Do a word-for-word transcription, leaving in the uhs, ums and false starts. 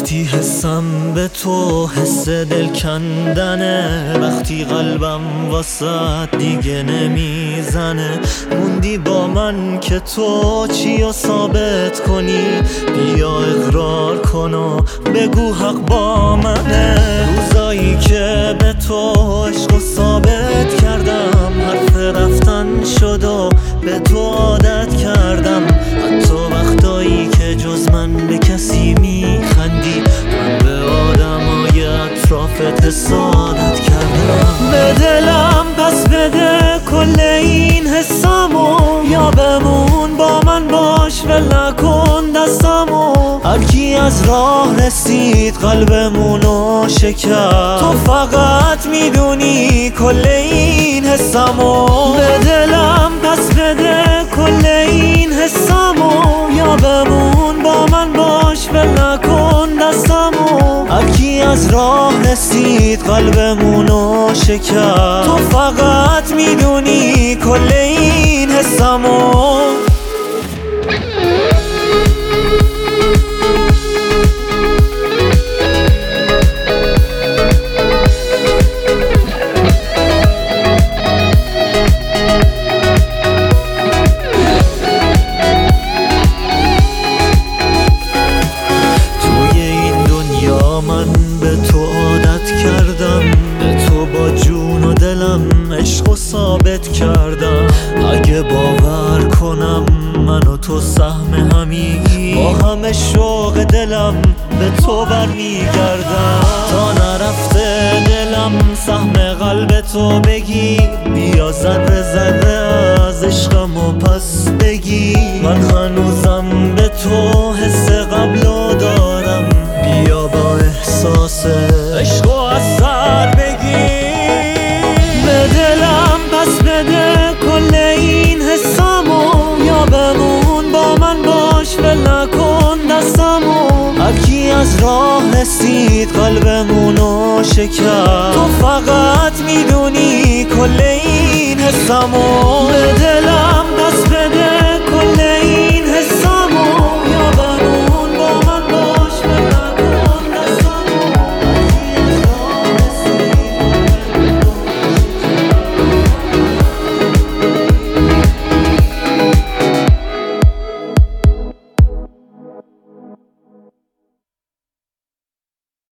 وقتی حسم به تو حس دل کندنه، وقتی قلبم واسه دیگه نمیزنه، موندی با من که تو چیو ثابت کنی، بیا اقرار کن و بگو حق با منه. روزایی که به تو عشقو ثابت کردم، حرف رفتن شد و به تو عادت کردم، حتی وقتایی که جز من به کسی میخندی، من به آدمای اطرافت حسادت کردم. به دلم پس بده کل این حسامو، یا بمون با من باش ول نکن دستامو. هرکی از راه رسید قلبمونو شکست، تو فقط میدونی کل این حسامو. به دلم پس بده کل این حسامو، یا بمون با من باش ول نکن دستامو. هرکی از راه رسید قلبمونو شکست، تو فقط میدونی کل این حسامو. عشقو ثابت کردم، اگه باور کنم من و تو سهم همی، با همه شوق دلم به تو برمیگردم. تا نرفته دلم سهم قلب تو بگی، بیا ذره ذره از عشقمو پس بگی. من هنوزم به تو حس قبلو دارم، بیا با احساس عشقو از سر بگی. به دلم پس بده کل این حسامو، یا بمون با من باش ول نکن دستامو. هرکی از راه رسید قلبمونو شکست، تو فقط میدونی کل این حسامو.